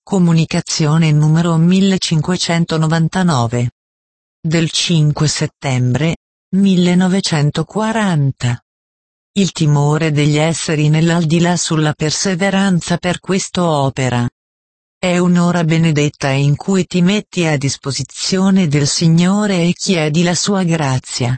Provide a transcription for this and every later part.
Comunicazione numero 1599. Del 5 settembre 1940. Il timore degli esseri nell'aldilà sulla perseveranza per questo opera. È un'ora benedetta in cui ti metti a disposizione del Signore e chiedi la sua grazia.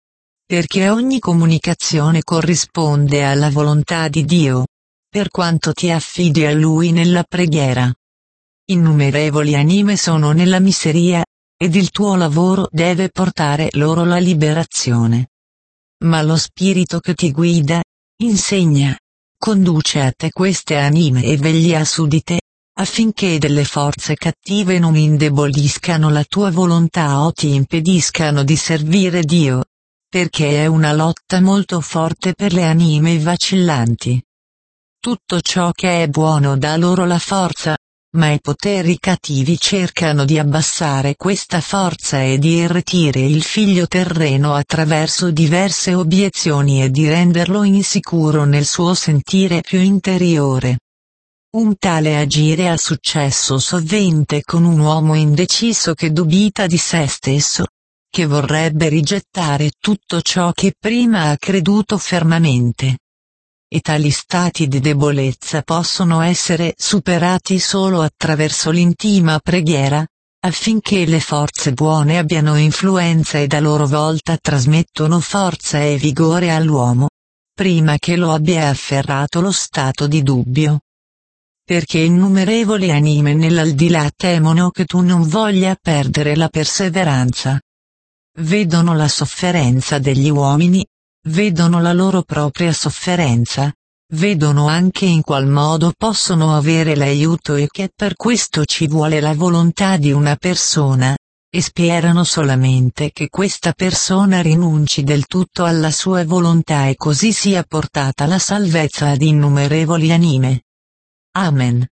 Perché ogni comunicazione corrisponde alla volontà di Dio, per quanto ti affidi a Lui nella preghiera. Innumerevoli anime sono nella miseria, ed il tuo lavoro deve portare loro la liberazione. Ma lo Spirito che ti guida, insegna, conduce a te queste anime e veglia su di te, affinché delle forze cattive non indeboliscano la tua volontà o ti impediscano di servire Dio, perché è una lotta molto forte per le anime vacillanti. Tutto ciò che è buono dà loro la forza, ma i poteri cattivi cercano di abbassare questa forza e di irretire il figlio terreno attraverso diverse obiezioni e di renderlo insicuro nel suo sentire più interiore. Un tale agire ha successo sovente con un uomo indeciso che dubita di se stesso, che vorrebbe rigettare tutto ciò che prima ha creduto fermamente. E tali stati di debolezza possono essere superati solo attraverso l'intima preghiera, affinché le forze buone abbiano influenza ed a loro volta trasmettono forza e vigore all'uomo, prima che lo abbia afferrato lo stato di dubbio. Perché innumerevoli anime nell'aldilà temono che tu non voglia perdere la perseveranza. Vedono la sofferenza degli uomini, vedono la loro propria sofferenza, vedono anche in qual modo possono avere l'aiuto e che per questo ci vuole la volontà di una persona, e sperano solamente che questa persona rinunci del tutto alla sua volontà e così sia portata la salvezza ad innumerevoli anime. Amen.